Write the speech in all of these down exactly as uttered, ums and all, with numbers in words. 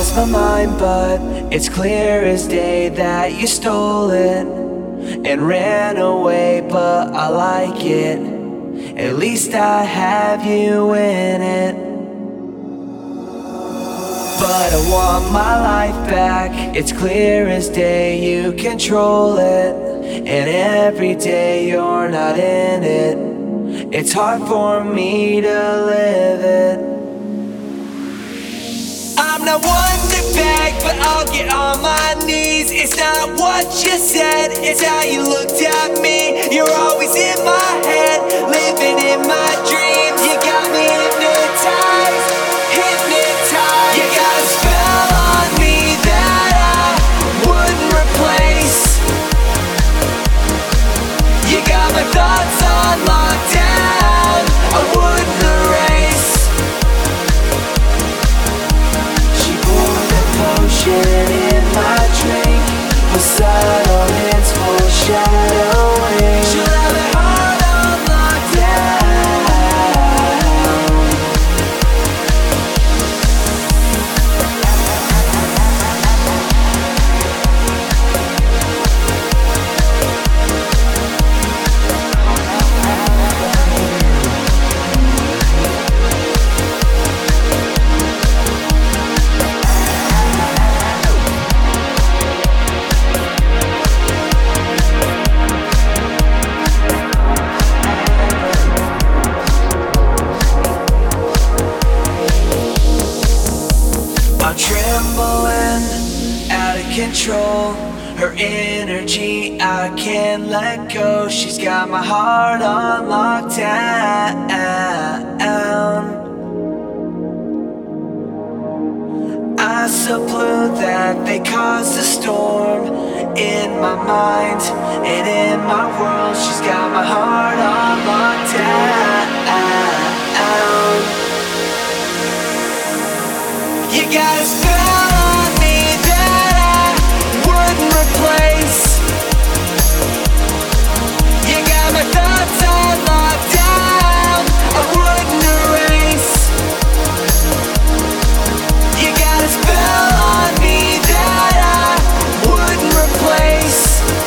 lost my mind, but it's clear as day that you stole it and ran away, but I like it. At least I have you in it. But I want my life back. It's clear as day you control it, and every day you're not in it, it's hard for me to live it. I'm not one to beg, but I'll get on my knees. It's not what you said, it's how you looked at me. You're always in my head, living in my dreams. You got me hypnotized, hypnotized. You got a spell on me that I wouldn't replace. You got my thoughts on lockdown, I wouldn't erase. She poured the potion in my drink, was subtle, it's foreshadowing. She'll have it hard on lockdown. I'm trembling, out of control. Her energy, I can't let go. She's got my heart on lockdown. I so blew that they caused a storm in my mind and in my world. She's got my heart on lockdown. You got a spell on me that I wouldn't replace. You got my thoughts on lockdown, I wouldn't erase. You got a spell on me that I wouldn't replace.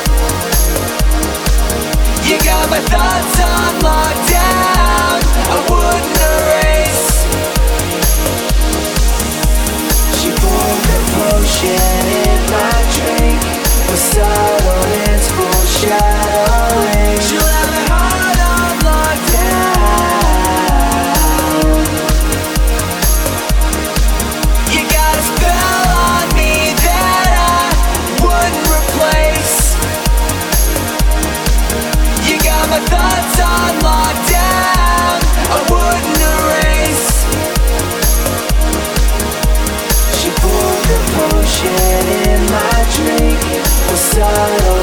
You got my thoughts on lockdown, I wouldn't erase. She poured the potion in my drink, was subtle, it's foreshadowing. She'll have it hard on lockdown. You got a spell on me that I wouldn't replace. You got my thoughts on lockdown, I wouldn't erase. She poured the potion in my drink, was subtle.